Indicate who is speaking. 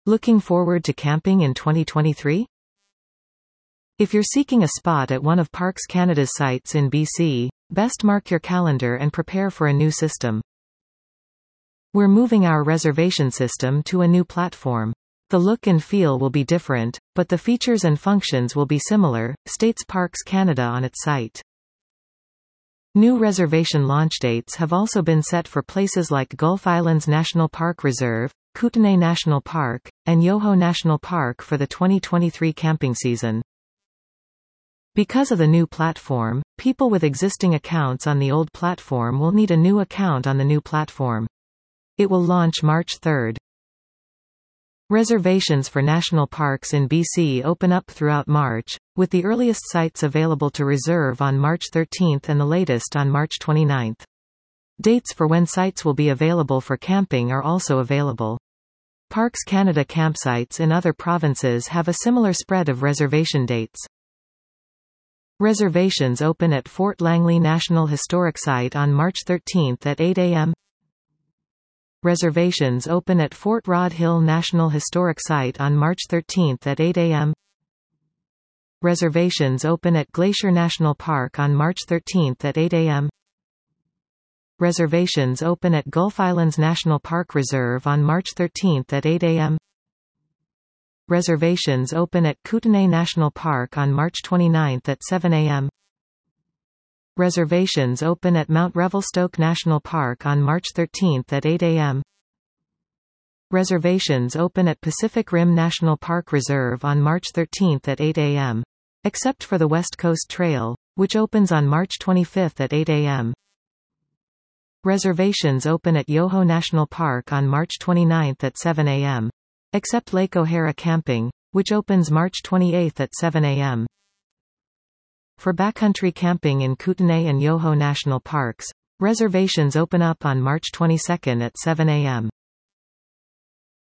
Speaker 1: Looking forward to camping in 2023? If you're seeking a spot at one of Parks Canada's sites in BC, best mark your calendar and prepare for a new system. We're moving our reservation system to a new platform. The look and feel will be different, but the features and functions will be similar, states Parks Canada on its site. New reservation launch dates have also been set for places like Gulf Islands National Park Reserve, Kootenay National Park, and Yoho National Park for the 2023 camping season. Because of the new platform, people with existing accounts on the old platform will need a new account on the new platform. It will launch March 3rd. Reservations for national parks in BC open up throughout March, with the earliest sites available to reserve on March 13 and the latest on March 29. Dates for when sites will be available for camping are also available. Parks Canada campsites in other provinces have a similar spread of reservation dates. Reservations open at Fort Langley National Historic Site on March 13 at 8 a.m. Reservations open at Fort Rod Hill National Historic Site on March 13 at 8 a.m. Reservations open at Glacier National Park on March 13 at 8 a.m. Reservations open at Gulf Islands National Park Reserve on March 13 at 8 a.m. Reservations open at Kootenay National Park on March 29 at 7 a.m. Reservations open at Mount Revelstoke National Park on March 13 at 8 a.m. Reservations open at Pacific Rim National Park Reserve on March 13 at 8 a.m. except for the West Coast Trail, which opens on March 25 at 8 a.m. Reservations open at Yoho National Park on March 29 at 7 a.m. except Lake O'Hara Camping, which opens March 28 at 7 a.m. For backcountry camping in Kootenay and Yoho National Parks, reservations open up on March 22 at 7 a.m.